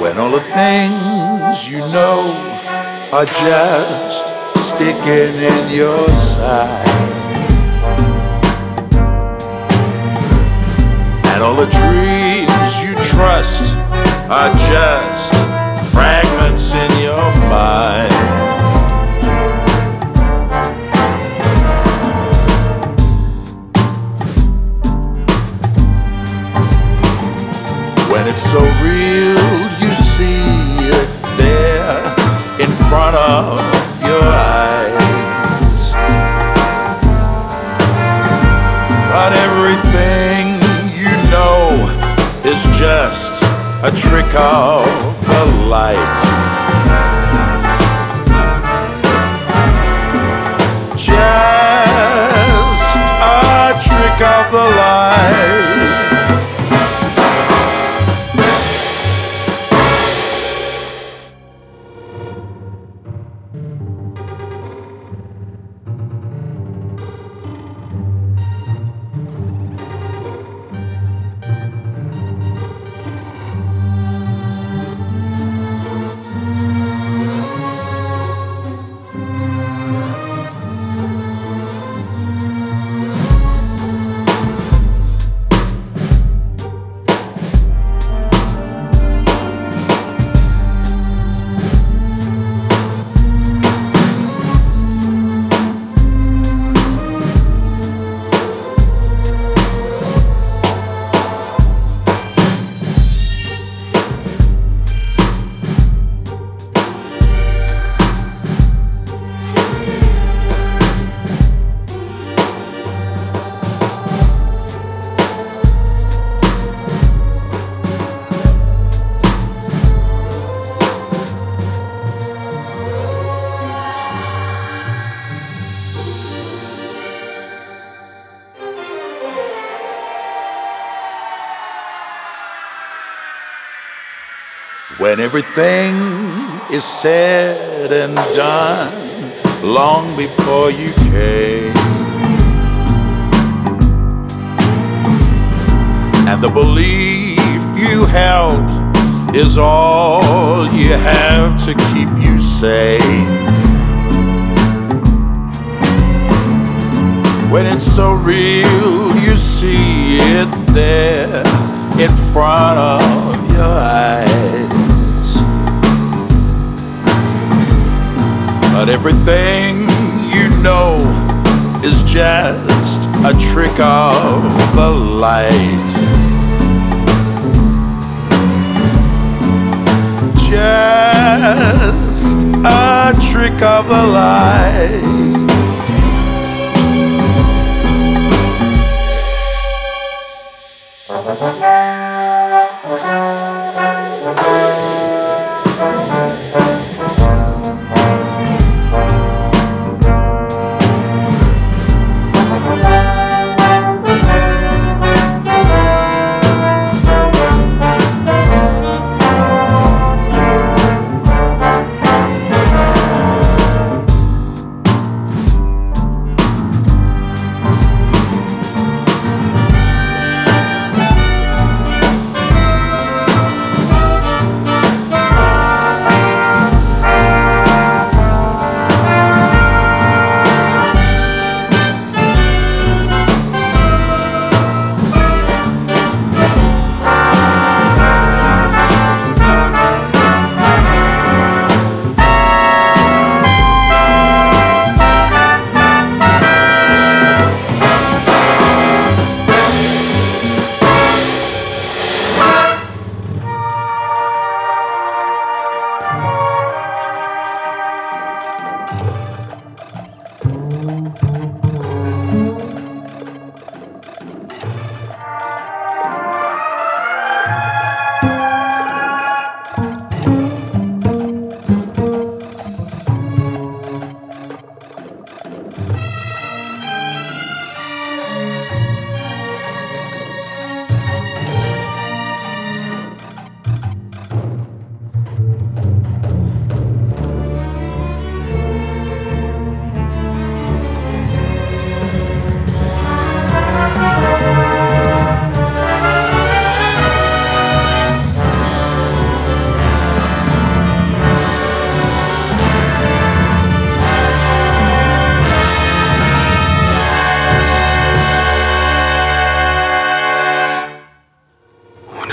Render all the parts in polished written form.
When all the things you know are just sticking in your side, and all the dreams you trust are just fragments in your mind. When it's so real, you see it there in front of your eyes. But everything you know is just a trick of the light. Just a trick of the light. When everything is said and done, long before you came, and the belief you held is all you have to keep you sane. When it's so real, you see it there in front of your eyes. But everything you know is just a trick of the light. Just a trick of the light.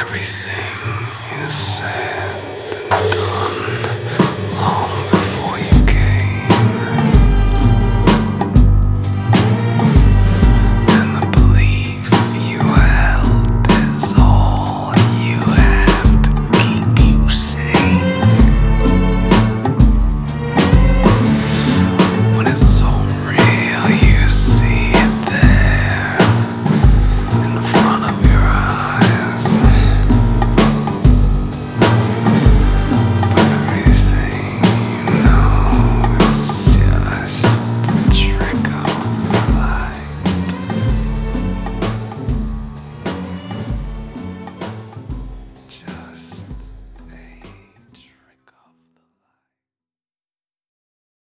Everything is sad and dark.